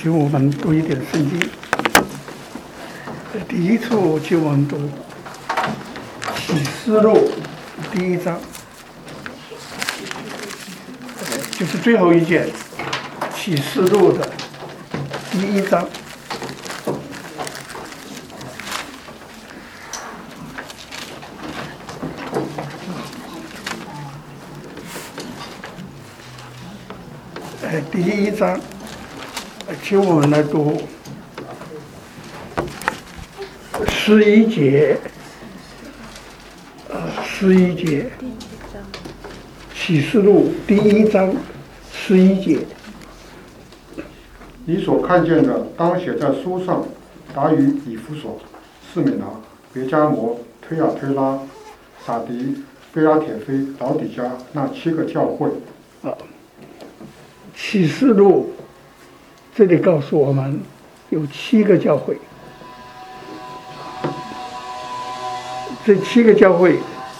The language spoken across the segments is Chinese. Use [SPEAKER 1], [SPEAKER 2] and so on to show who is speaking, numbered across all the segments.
[SPEAKER 1] 请我们读一点圣经。第一处就我们读启示录第1章，就是最后一卷启示录的第1章。第1章，请我们来读11节，11节，启示录第1章11节。
[SPEAKER 2] 你所看见的，当写在书上，达于以弗所、士米拿、别迦摩、推雅推拉、撒狄、非拉铁非、老底嘉那7个教会。
[SPEAKER 1] 启示录这里告诉我们有7个教会，这7个教会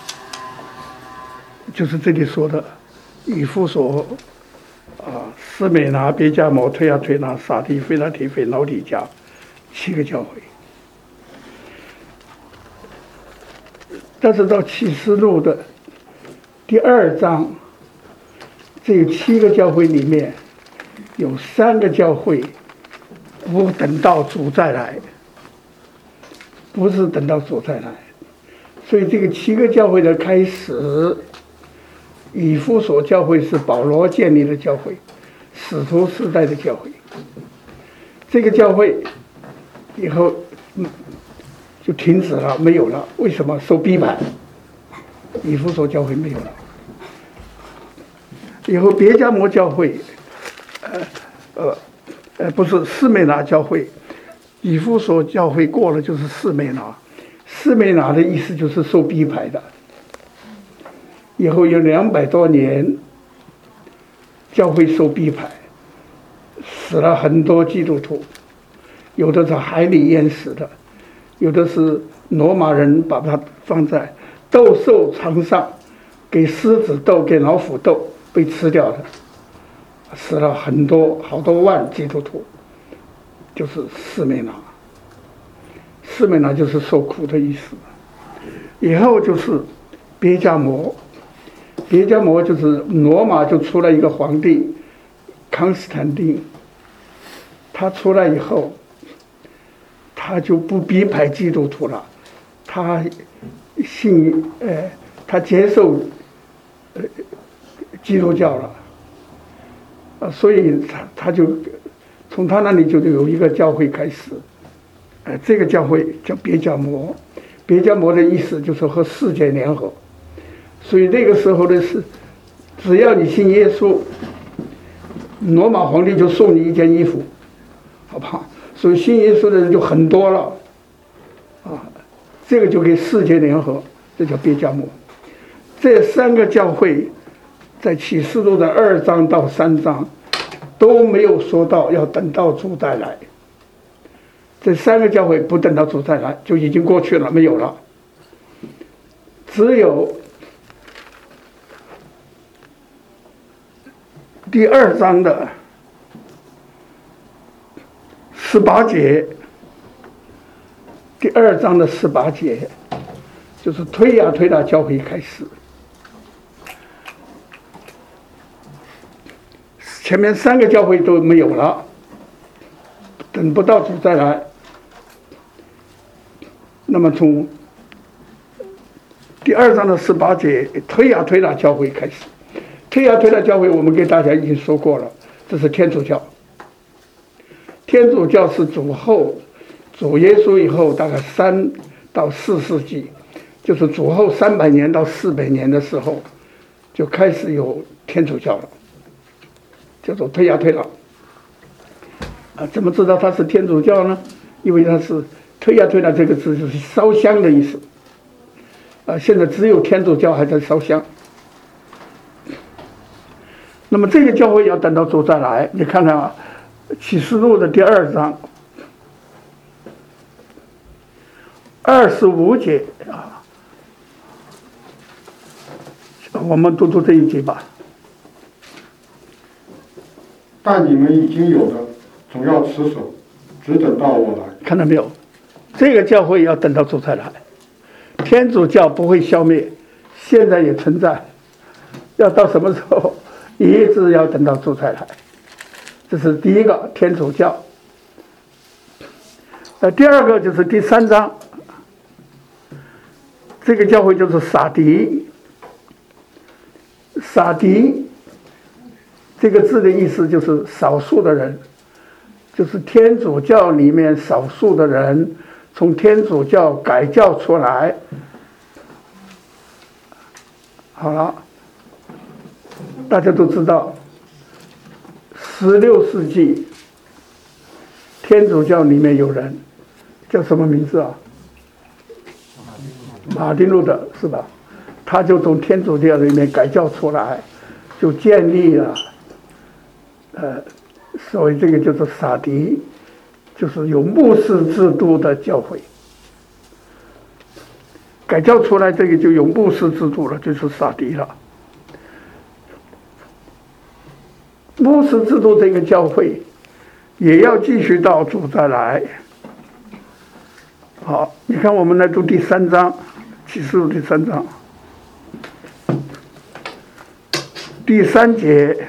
[SPEAKER 1] 就是这里说的以弗所、士米拿、别迦摩、推雅推拉、撒狄、非拉铁非、老底嘉7个教会。但是到启示录的第2章，这7个教会里面有3个教会不等到主再来，不是等到主再来，所以这个7个教会的开始，以弗所教会是保罗建立的教会，使徒时代的教会。这个教会以后就停止了，没有了。为什么？受逼迫，以弗所教会没有了。以后别迦摩教会，不是士米拿教会，以弗所教会过了就是士米拿。士米拿的意思就是受逼迫的。以后有200多年，教会受逼迫，死了很多基督徒，有的是海里淹死的，有的是罗马人把它放在斗兽场上，给狮子斗，给老虎斗，被吃掉的，死了好多万基督徒，就是士米拿。士米拿就是受苦的意思。以后就是别迦摩，别迦摩就是罗马就出来一个皇帝康斯坦丁，他出来以后，他就不逼迫基督徒了，他接受基督教了，所以他就从他那里就有一个教会开始，这个教会叫别迦摩，别迦摩的意思就是和世界联合，所以那个时候的是，只要你信耶稣，罗马皇帝就送你一件衣服，好不好？所以信耶稣的人就很多了，这个就跟世界联合，这叫别迦摩。这3个教会在启示录的2章到3章都没有说到要等到主再来，这3个教会不等到主再来就已经过去了，没有了。只有第2章的18节，第2章的18节就是推雅推拉教会开始，前面3个教会都没有了，等不到主再来。那么从第2章的18节，推雅推拉教会开始。推雅推拉教会我们给大家已经说过了，这是天主教。天主教是主耶稣以后大概3到4世纪，就是主后300年到400年的时候，就开始有天主教了，叫做推雅推拉。怎么知道它是天主教呢？因为它是推雅推拉这个字就是烧香的意思。现在只有天主教还在烧香。那么这个教会要等到主再来，你看看启示录的第2章25节我们读这一节吧。
[SPEAKER 2] 但你们已经有的， 总要持守，只等到我来。
[SPEAKER 1] 看到没有？这个教会要等到主再来。天主教不会消灭，现在也存在，要到什么时候？一直要等到主再来。这是第一个天主教。第二个就是第3章，这个教会就是撒狄。撒狄这个字的意思就是少数的人，就是天主教里面少数的人从天主教改教出来。好了，大家都知道16世纪天主教里面有人叫什么名字啊？马丁路德是吧？他就从天主教里面改教出来，就建立了所谓这个就是撒狄，就是有牧师制度的教会。改教出来这个就有牧师制度了，就是撒狄了。牧师制度这个教会也要继续到主再来。好，你看我们来读第3章，启示录第3章第3节。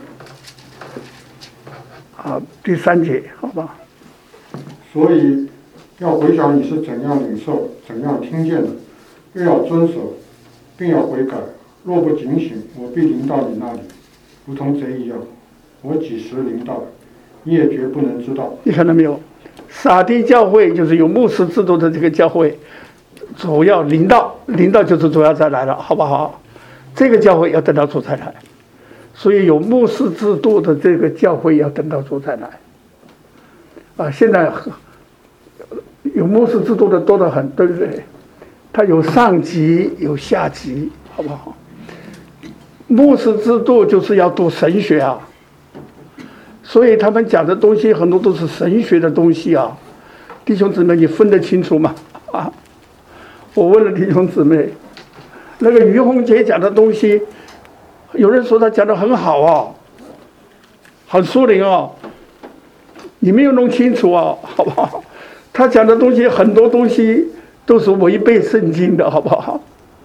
[SPEAKER 1] 好，第3节，好吧。
[SPEAKER 2] 所以要回想你是怎样领受、怎样听见的，又要遵守，并要悔改。若不警醒，我必临到你那里，如同贼一样。我几时临到，你也绝不能知道。
[SPEAKER 1] 你看到没有？撒狄教会就是有牧师制度的这个教会，主要临到就是主要再来了，好不好？这个教会要等到主再来，所以有牧师制度的这个教会要等到主再来。现在有牧师制度的多得很，对不对？它有上级有下级，好不好？牧师制度就是要读神学啊，所以他们讲的东西很多都是神学的东西啊。弟兄姊妹，你分得清楚吗？我问了弟兄姊妹，那个于洪杰讲的东西，有人说他讲的很好啊，很疏灵啊，你没有弄清楚啊，好不好？他讲的东西很多东西都是违背圣经的，好不好？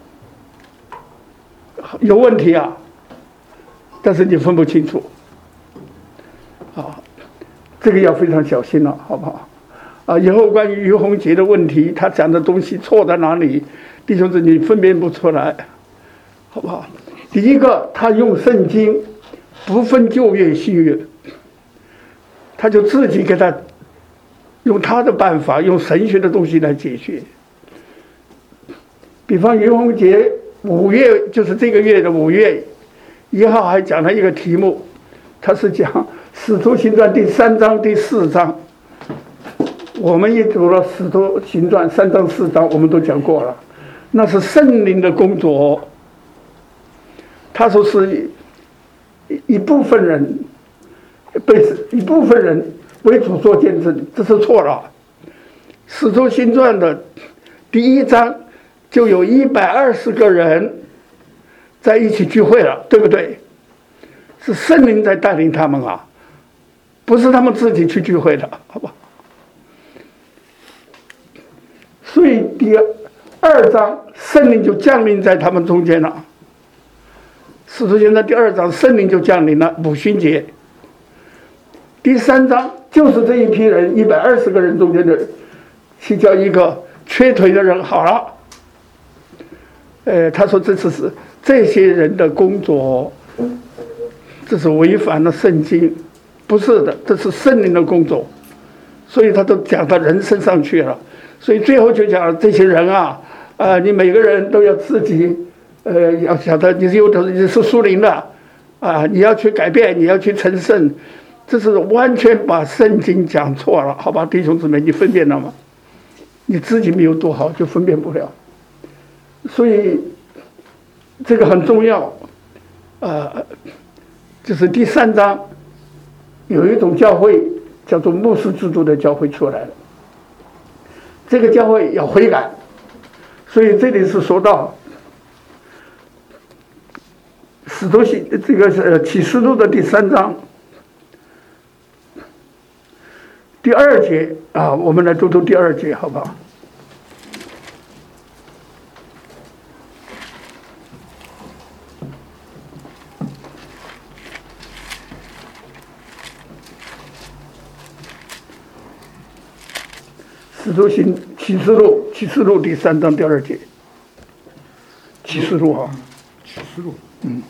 [SPEAKER 1] 有问题啊，但是你分不清楚，这个要非常小心了，好不好？以后关于于洪杰的问题，他讲的东西错在哪里，弟兄姊妹分辨不出来，好不好？第一个，他用圣经不分旧约新约，他就自己给他用他的办法，用神学的东西来解决。比方于洪杰5月，就是这个月的5月1号，还讲了一个题目，他是讲《使徒行传》第3章、第4章。我们也读了《使徒行传》3章、4章，我们都讲过了，那是圣灵的工作。他说是一部分人被一部分人为主做见证，这是错了。《使徒行传》的第1章就有120个人在一起聚会了，对不对？是圣灵在带领他们啊，不是他们自己去聚会的，好吧？所以第2章圣灵就降临在他们中间了。使徒行传第2章圣灵就降临了，五旬节。第3章就是这一批人120个人中间的去叫一个瘸腿的人好了。他说这是这些人的工作，这是违反了圣经，不是的，这是圣灵的工作，所以他都讲到人身上去了。所以最后就讲这些人啊，你每个人都要自己，要晓得你是属灵的，你要去改变，你要去成圣，这是完全把圣经讲错了，好吧，弟兄姊妹，你分辨了吗？你自己没有读好就分辨不了，所以这个很重要，就是第3章有一种教会叫做牧师制度的教会出来了。这个教会要悔改，所以这里是说到使徒行这个启示录的第3章第二节啊，我们来读读第二节，好不好？使徒行启示录第3章第2节，启示录哈，
[SPEAKER 2] 启示录，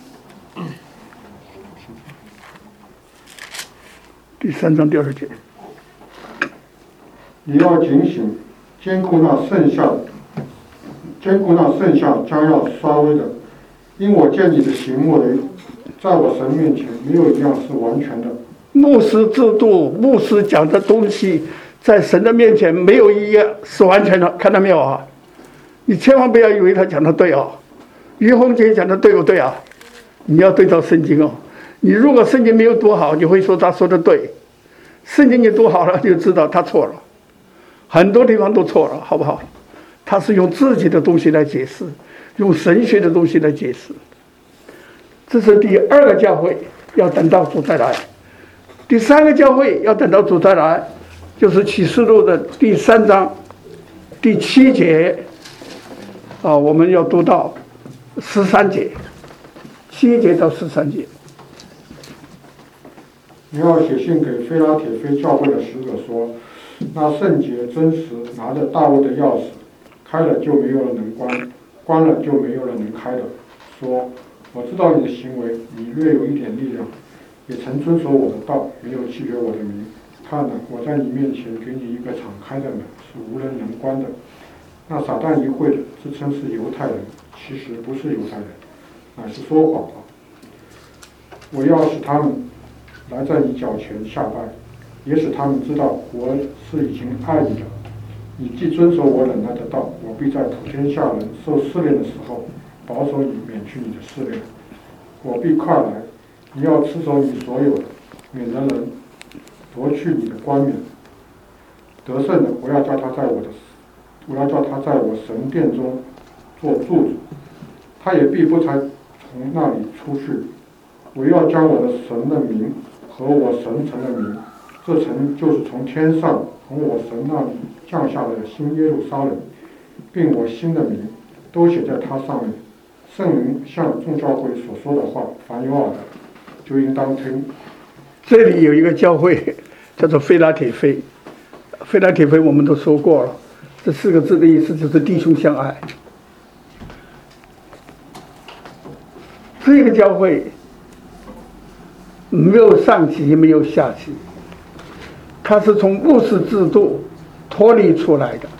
[SPEAKER 1] 第3章第2节。
[SPEAKER 2] 你要警醒，兼顾那剩下将要衰微的，因我见你的行为，在我神面前没有一样是完全的。
[SPEAKER 1] 牧师制度，牧师讲的东西，在神的面前没有一样是完全的，看到没有啊？你千万不要以为他讲的对哦，于洪杰讲的对不对啊？你要对照圣经哦。你如果圣经没有读好，你会说他说的对；圣经你读好了，就知道他错了，很多地方都错了，好不好？他是用自己的东西来解释，用神学的东西来解释。这是第2个教会，要等到主再来。第3个教会要等到主再来，就是启示录的第3章第7节啊，我们要读到13节，7节到13节。
[SPEAKER 2] 你要写信给非拉铁非教会的使者说，那圣洁真实拿着大卫的钥匙，开了就没有人能关，关了就没有人能开的。说，我知道你的行为，你略有一点力量，也曾遵守我的道，没有弃绝我的名。看了，我在你面前给你一个敞开的门，是无人能关的。那撒旦一会的自称是犹太人，其实不是犹太人，乃是说谎话。我要使他们来在你脚前下拜，也使他们知道我是已经爱你的。你既遵守我忍耐的道，我必在普天下人受试炼的时候，保守你免去你的试炼。我必快来，你要持守你所有的，免得人夺去你的冠冕。得胜的，我要叫他在我神殿中做柱子，他也必不才从那里出去。我要将我的神的名和我神城的名，这城就是从天上从我神那里降下的新耶路撒冷，并我新的名都写在它上面。圣灵向众教会所说的话，凡有耳的就应当听。
[SPEAKER 1] 这里有一个教会叫做非拉铁非，非拉铁非我们都说过了，这4个字的意思就是弟兄相爱。这个教会没有上级，没有下级，它是从牧师制度脱离出来的。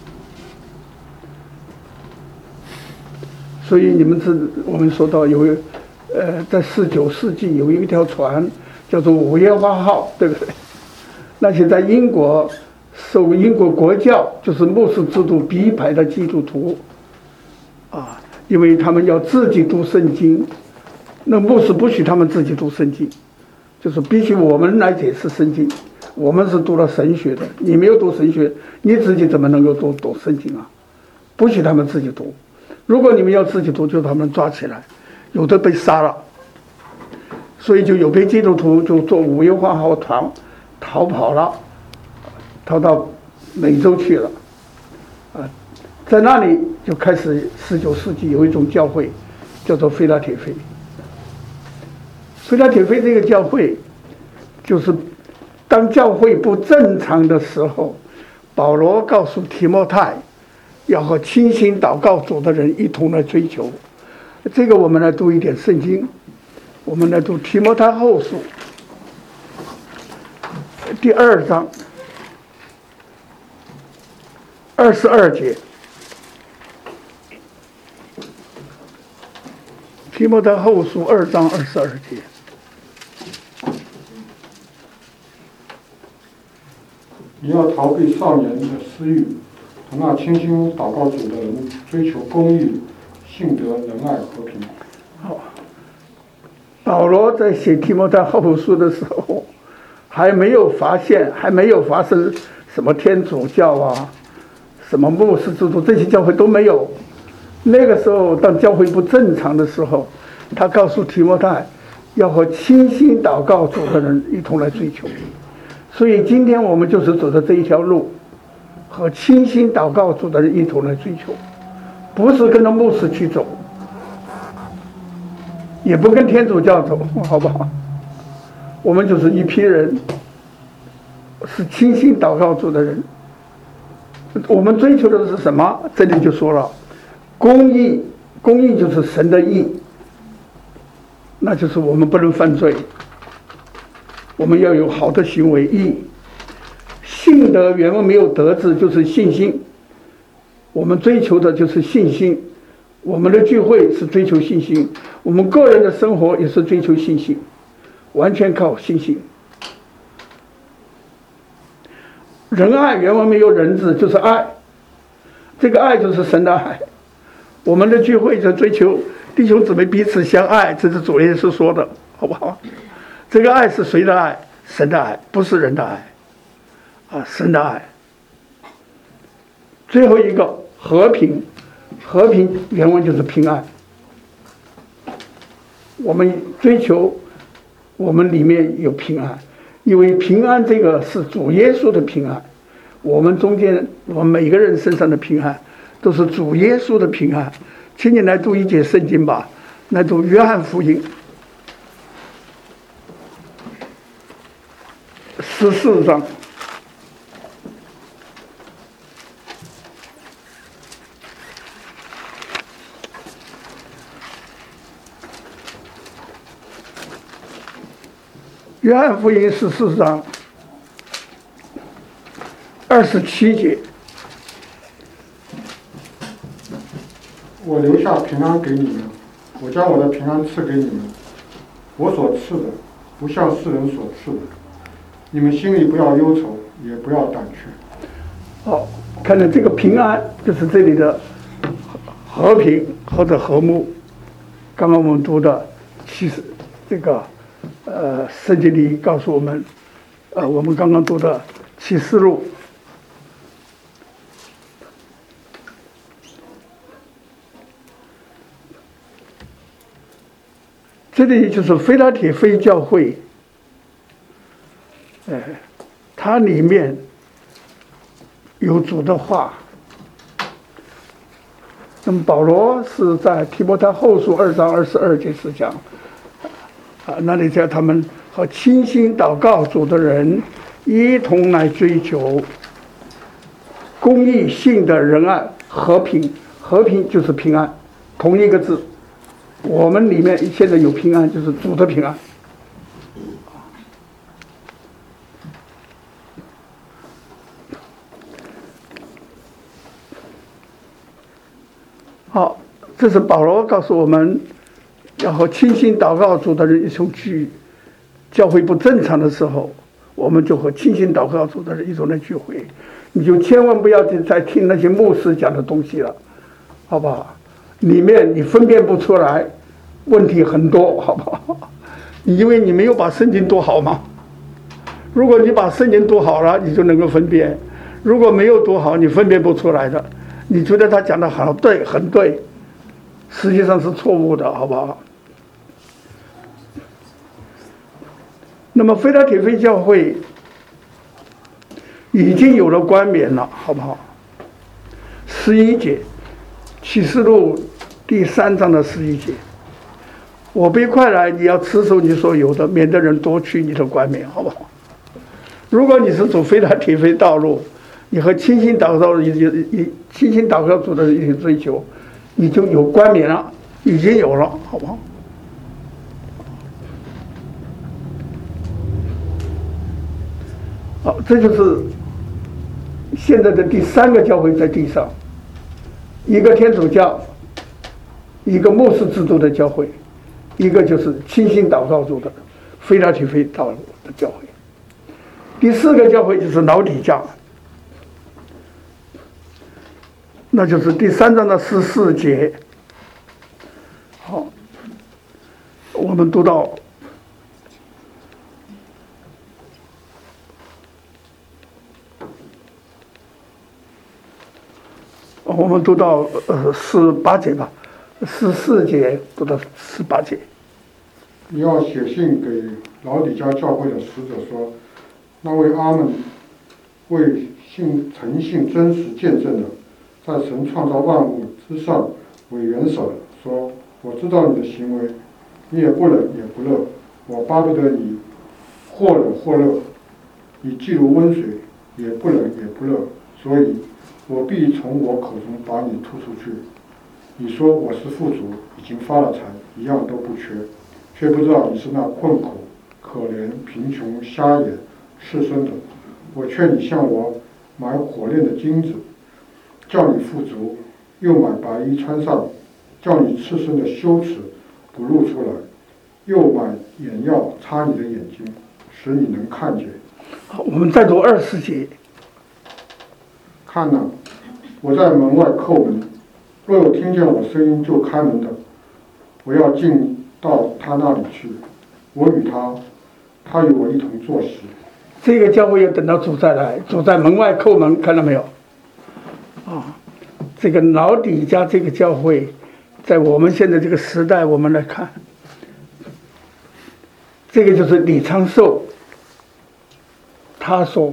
[SPEAKER 1] 所以我们说到在19世纪有一条船叫做五月花号，对不对？那些在英国受英国国教就是牧师制度逼迫的基督徒啊，因为他们要自己读圣经，那牧师不许他们自己读圣经，就是必须我们来解释圣经。我们是读了神学的，你没有读神学，你自己怎么能够读圣经啊？不许他们自己读。如果你们要自己读，就把他们抓起来，有的被杀了。所以就有批基督徒就坐五月花号船逃跑了，逃到美洲去了。在那里就开始19世纪有一种教会叫做非拉铁非。非拉铁非这个教会就是当教会不正常的时候，保罗告诉提摩太要和倾心祷告主的人一同来追求。这个我们来读一点圣经，我们来读提摩太后书第2章22节。提摩太后书2章22节。
[SPEAKER 2] 你要逃避少年的私欲，同那倾心祷告主的人追求公义、信德、仁爱、和平。
[SPEAKER 1] 好，保罗在写提摩太后书的时候，还没有发生什么天主教啊、什么牧师制度，这些教会都没有。那个时候，当教会不正常的时候，他告诉提摩太，要和倾心祷告主的人一同来追求。 所以今天我们就是走的这一条路，和清心祷告主的人一同来追求，不是跟着牧师去走，也不跟天主教走，好不好？我们就是一批人，是清心祷告主的人。我们追求的是什么？这里就说了，公义，公义就是神的义，那就是我们不能犯罪，我们要有好的行为义。信德原文没有德字，就是信心，我们追求的就是信心。我们的聚会是追求信心，我们个人的生活也是追求信心，完全靠信心。仁爱原文没有人字，就是爱，这个爱就是神的爱。我们的聚会就追求弟兄姊妹彼此相爱，这是主耶稣说的，好不好？这个爱是谁的爱？神的爱，不是人的爱啊，神的爱。最后一个和平，和平原文就是平安。我们追求我们里面有平安，因为平安这个是主耶稣的平安，我们中间我们每个人身上的平安都是主耶稣的平安。请你来读一节圣经吧，来读约翰福音14章。约翰福音14章27节，
[SPEAKER 2] 我留下平安给你们，我将我的平安赐给你们，我所赐的不像世人所赐的，你们心里不要忧愁，也不要胆怯。
[SPEAKER 1] 好，看到这个平安就是这里的和平或者和睦。刚刚我们读的，其实这个圣经里告诉我们，我们刚刚读的启示录，这里就是非拉铁非教会，它里面有主的话。那么保罗是在提摩太后书2章22节是讲，那里叫他们和倾心祷告主的人一同来追求公义、信的仁爱、和平。和平就是平安，同一个字。我们里面现在有平安，就是主的平安。好，这是保罗告诉我们，要和倾心祷告主的人一同聚。教会不正常的时候，我们就和倾心祷告主的人一同来聚会。你就千万不要再听那些牧师讲的东西了，好不好？里面你分辨不出来，问题很多，好不好？因为你没有把圣经读好嘛。如果你把圣经读好了，你就能够分辨；如果没有读好，你分辨不出来的。你觉得他讲的好对，很对，实际上是错误的，好不好？那么非拉铁非教会已经有了冠冕了，好不好？11节，启示录第3章的11节，我必快来，你要持守你所有的，免得人夺去你的冠冕，好不好？如果你是走非拉铁非道路，你和倾心祷告主的人一起追求，你就有冠冕了，已经有了，好不好？好，这就是现在的第3个教会在地上，一个天主教，一个牧师制度的教会，一个就是倾心祷告主的非拉铁非道路的教会。第4个教会就是老底嘉，那就是第3章的14节。好，我们读到18节吧，14节读到18节。
[SPEAKER 2] 你要写信给老底嘉教会的使者说， 那位阿们为诚信真实见证了，在神创造万物之上为元首说：“我知道你的行为，你也不冷也不热，我巴不得你或冷或热，你既如温水，也不冷也不热，所以我必从我口中把你吐出去。你说我是富足，已经发了财，一样都不缺，却不知道你是那困苦、可怜、贫穷、瞎眼、赤身的。我劝你向我买火炼的金子，叫你富足；又买白衣穿上，叫你赤身的羞耻不露出来；又买眼药擦你的眼睛，使你能看见。”
[SPEAKER 1] 好，我们再读20节。
[SPEAKER 2] 看哪，我在门外叩门，若有听见我声音就开门的，我要进到他那里去，我与他，他与我一同坐席。
[SPEAKER 1] 这个教会要等到主再来，主在门外叩门，看到没有？这个老底嘉这个教会，在我们现在这个时代，我们来看，这个就是李昌寿，他所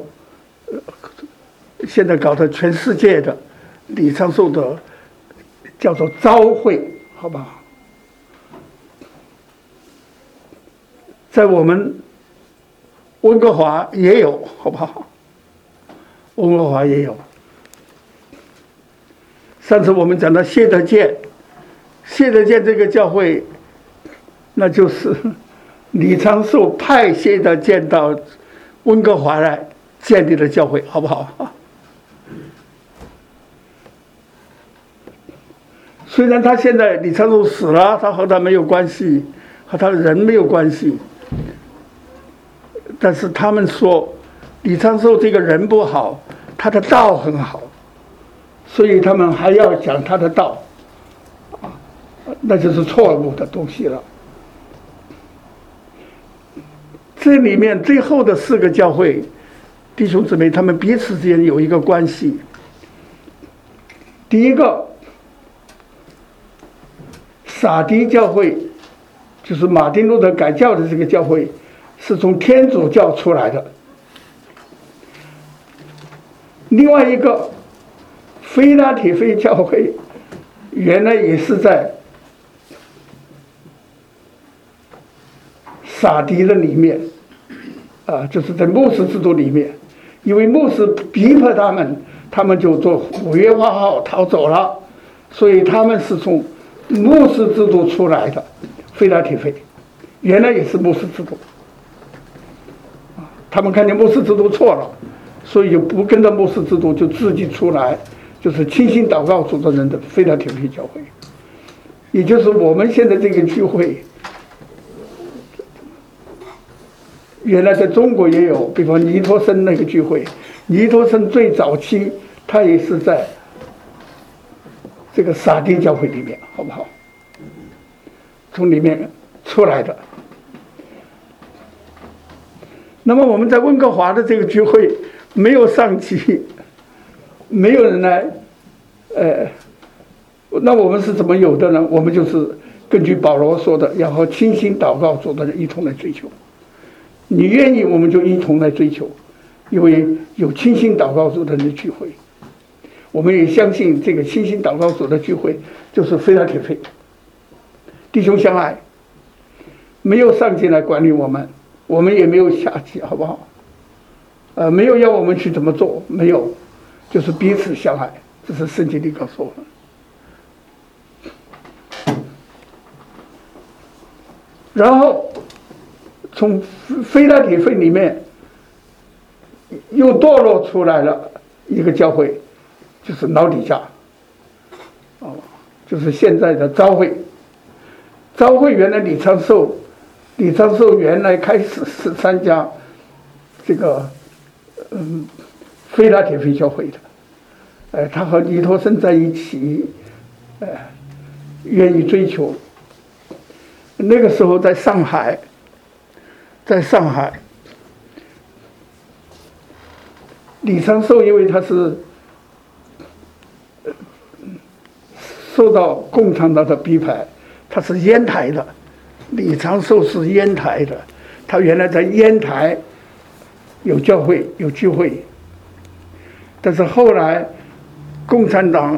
[SPEAKER 1] 现在搞得全世界的李昌寿的叫做召会，好不好？在我们温哥华也有，好不好？温哥华也有。上次我们讲到谢德健这个教会，那就是李昌寿派谢德健到温哥华来建立的教会，好不好？虽然他现在李昌寿死了，他和他没有关系，和他人没有关系，但是他们说李昌寿这个人不好，他的道很好，所以他们还要讲他的道，那就是错误的东西了。这里面最后的4个教会，弟兄姊妹，他们彼此之间有一个关系。第一个，撒狄教会，就是马丁路德改教的这个教会，是从天主教出来的。另外一个，非拉铁非教会，原来也是在撒狄的里面，就是在牧师制度里面，因为牧师逼迫他们，他们就做5月8号逃走了，所以他们是从牧师制度出来的。非拉铁非原来也是牧师制度，他们看见牧师制度错了，所以就不跟着牧师制度，就自己出来，就是倾心祷告主的人的非拉铁非教会，也就是我们现在这个聚会。原来在中国也有，比方尼托生那个聚会，尼托生最早期他也是在这个撒狄教会里面，好不好？从里面出来的。那么我们在温哥华的这个聚会没有上级，没有人来，那我们是怎么有的呢？我们就是根据保罗说的，要和倾心祷告主的人一同来追求。你愿意，我们就一同来追求，因为有倾心祷告主的人的聚会，我们也相信这个倾心祷告主的聚会就是非拉铁非，弟兄相爱，没有上级来管理我们，我们也没有下级，好不好？没有要我们去怎么做，没有，就是彼此相爱，这是圣经里告诉我们。然后从非拉铁非里面又堕落出来了一个教会，就是老底嘉，就是现在的召会。召会原来李昌寿原来开始是参加这个非拉铁非教会的，他和尼托生在一起，愿意追求。那个时候在上海，李昌寿因为他是受到共产党的逼迫，他是烟台的，李昌寿是烟台的，他原来在烟台有教会，有聚会。但是后来，共产党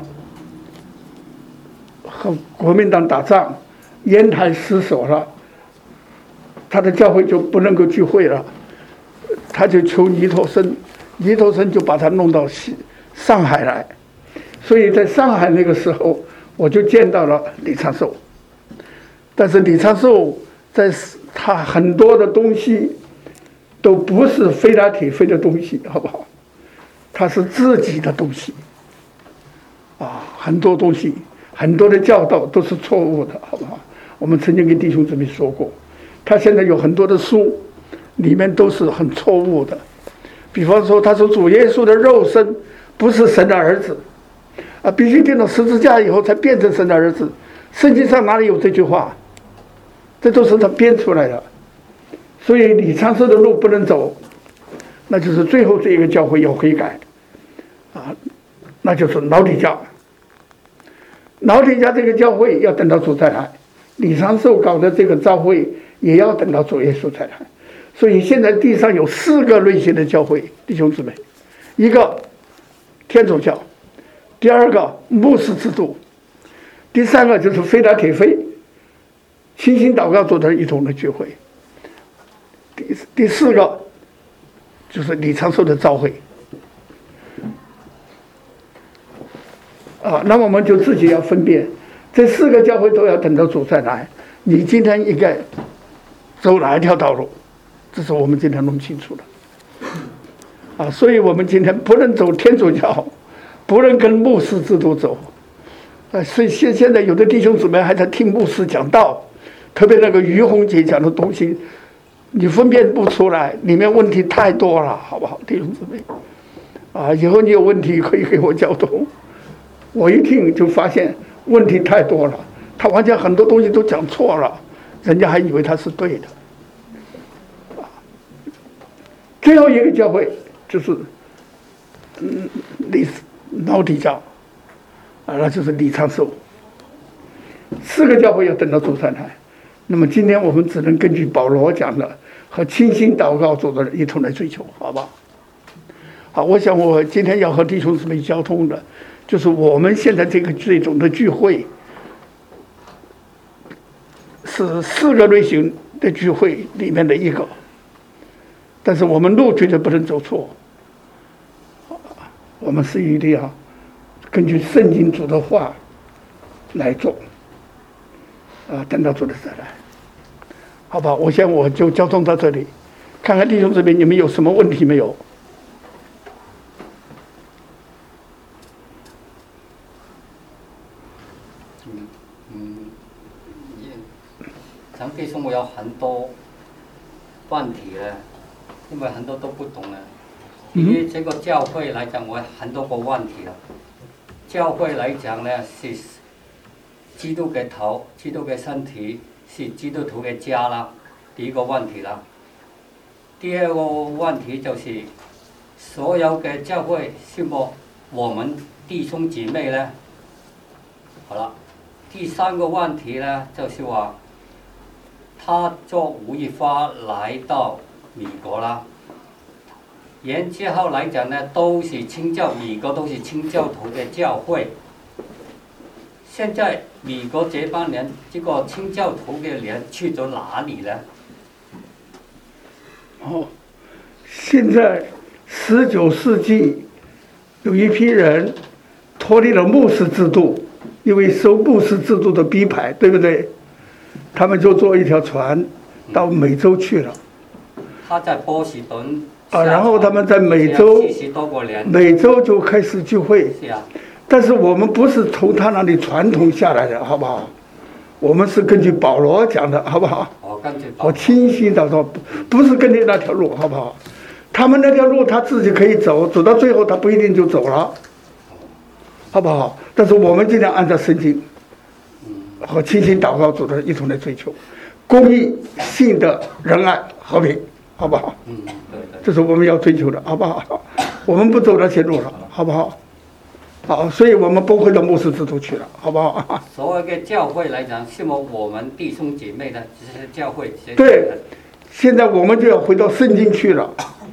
[SPEAKER 1] 和国民党打仗，烟台失守了，他的教会就不能够聚会了，他就求尼托生，尼托生就把他弄到上海来，所以在上海那个时候，我就见到了李长寿。但是李长寿在他很多的东西都不是非拉铁非的东西，好不好？他是自己的东西，很多东西，很多的教导都是错误的，好不好？我们曾经跟弟兄姊妹说过，他现在有很多的书，里面都是很错误的。比方说，他说主耶稣的肉身不是神的儿子，必须钉到十字架以后才变成神的儿子。圣经上哪里有这句话？这都是他编出来的。所以李长寿的路不能走，那就是最后这一个教会要悔改。那就是老底家。老底家这个教会要等到主再来，李长寿搞的这个教会也要等到主耶稣再来。所以现在地上有4个类型的教会，弟兄姊妹，一个天主教，第2个牧师制度，第3个就是非拉铁非，清心祷告组的一同的聚会，第4个就是李长寿的教会。那我们就自己要分辨，这4个教会都要等到主再来。你今天应该走哪一条道路？这是我们今天弄清楚的。所以我们今天不能走天主教，不能跟牧师制度走。所以现在有的弟兄姊妹还在听牧师讲道，特别那个于洪姐讲的东西，你分辨不出来，里面问题太多了，好不好，弟兄姊妹？以后你有问题可以给我交通。我一听就发现问题太多了，他完全很多东西都讲错了，人家还以为他是对的。最后一个教会就是老底家，那就是李长寿。4个教会要等到主再来。那么今天我们只能根据保罗讲的和清心祷告组的一同来追求，好吧？好，我想我今天要和弟兄姊妹交通的，就是我们现在这种的聚会是4个类型的聚会里面的一个，但是我们路绝对不能走错，我们是一定要根据圣经主的话来做，等到主的再来，好吧？我想我就交通到这里，看看弟兄姊妹你们有什么问题没有？
[SPEAKER 3] 陈弟兄，我有很多问题呢，因为很多都不懂呢。对于这个教会来讲，我很多个问题了。教会来讲呢，是基督的头，基督的身体，是基督徒的家啦，第一个问题啦。第2个问题就是，所有的教会是否我们弟兄姊妹呢？好了，第3个问题呢，就是话，他做吴亦发来到美国啦，然之后来讲呢，都是美国都是清教徒的教会。现在美国这帮人，这个清教徒的人去咗哪里呢？
[SPEAKER 1] 现在19世纪有一批人脱离了牧师制度，因为受牧师制度的逼迫，对不对？他们就坐一条船到美洲去了。
[SPEAKER 3] 他在波士顿。
[SPEAKER 1] 然后他们在美洲就开始聚会。
[SPEAKER 3] 是啊。
[SPEAKER 1] 但是我们不是从他那里传统下来的，好不好？我们是根据保罗讲的，好不好？我清晰的说，不是跟你那条路，好不好？他们那条路他自己可以走，走到最后他不一定就走了，好不好？但是我们尽量按照圣经和清心祷告组的一同来追求公义、信德、仁爱、和平，好不好？这是我们要追求的，好不好？我们不走那些路了，好不好？好，所以我们不回到牧师制度去了，好不好？
[SPEAKER 3] 所谓的教会来讲，是我们弟兄姐妹的，只是教会。
[SPEAKER 1] 对，现在我们就要回到圣经去了。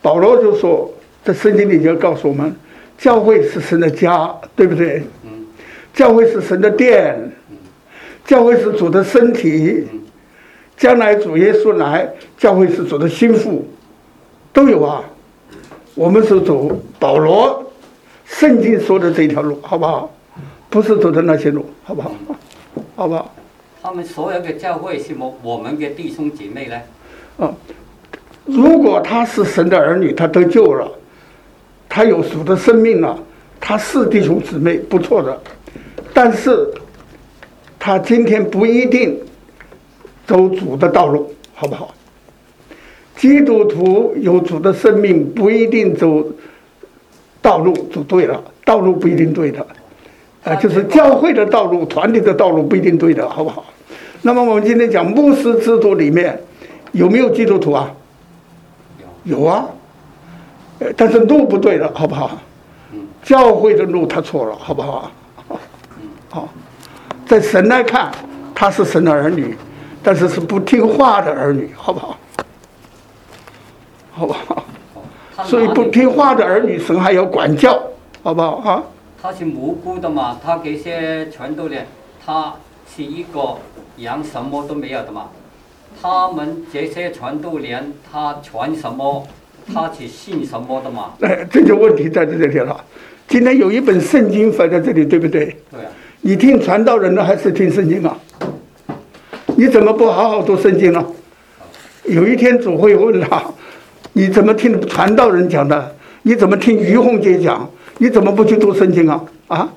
[SPEAKER 1] 保罗就说，在圣经里就告诉我们，教会是神的家，对不对？教会是神的殿，教会是主的身体。将来主耶稣来，教会是主的心腹，都有啊。我们是走保罗圣经说的这条路，好不好？不是走的那些路，好不好？好不好？
[SPEAKER 3] 他们所有的教会是我们的弟兄姐妹呢？
[SPEAKER 1] 如果他是神的儿女，他得救了，他有主的生命了，他是弟兄姊妹，不错的。但是他今天不一定走主的道路，好不好？基督徒有主的生命，不一定走道路走对了，道路不一定对的，就是教会的道路、团体的道路不一定对的，好不好？那么我们今天讲牧师制度里面有没有基督徒啊？有啊，但是路不对了，好不好？教会的路他错了，好不好？好，在神来看，他是神的儿女，但是是不听话的儿女，好不好？好不好？所以不听话的儿女，神还要管教，好不好啊？
[SPEAKER 3] 他是无辜的嘛，他这些传道人，他是一个羊什么都没有的嘛。他们这些传道人，他传什么，他去信什么的嘛。
[SPEAKER 1] 这就问题在这里了。今天有一本圣经放在这里，对不对？
[SPEAKER 3] 对啊。
[SPEAKER 1] 你听传道人的还是听圣经啊？你怎么不好好读圣经呢？有一天主会问他，你怎么听传道人讲的？你怎么听于洪姐讲？你怎么不去读圣经啊？啊？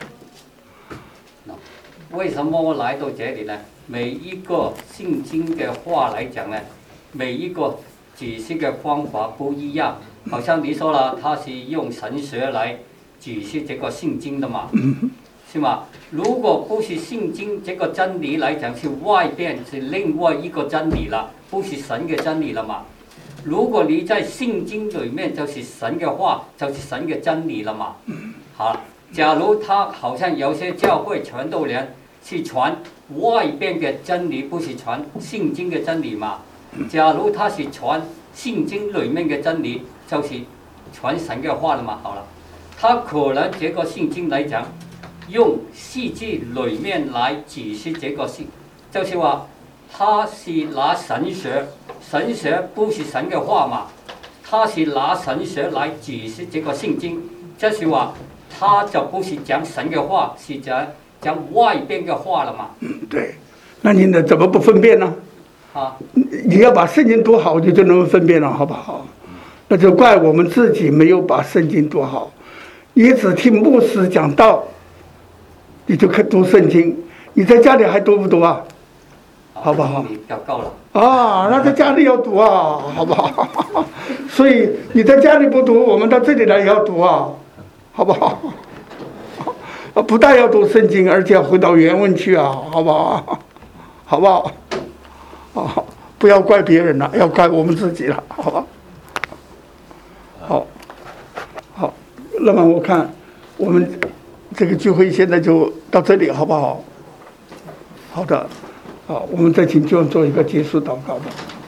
[SPEAKER 3] 为什么我来到这里呢？每一个圣经的话来讲呢，每一个解释的方法不一样。好像你说了，他是用神学来解释这个圣经的嘛，是吗？如果不是圣经这个真理来讲，是外边是另外一个真理了，不是神的真理了嘛。如果你在圣经里面就是神的话，就是神的真理了嘛。好，假如他好像有些教会传道人是传外边的真理，不是传圣经的真理嘛。假如他是传圣经里面的真理，就是传神的话了嘛。好了，他可能这个圣经来讲，用戏剧里面来解释这个事，就是话他是拿神学，神学不是神的话嘛，他是拿神学来解释这个圣经，就是话他就不是讲神的话，是讲外边的话了嘛。
[SPEAKER 1] 对，那你呢怎么不分辨呢？你要把圣经读好，你就能分辨了，好不好？那就怪我们自己没有把圣经读好。你只听牧师讲道，你就读圣经，你在家里还读不读啊？好不好？
[SPEAKER 3] 比较够了
[SPEAKER 1] 啊，那在家里要读啊，好不好？所以你在家里不读，我们到这里来也要读啊，好不好？不但要读圣经，而且要回到原文去啊，好不好？好不好？啊，不要怪别人了，要怪我们自己了，好吧？好，好，那么我看我们这个聚会现在就到这里，好不好？好的，好，我们再请教做一个结束祷告吧。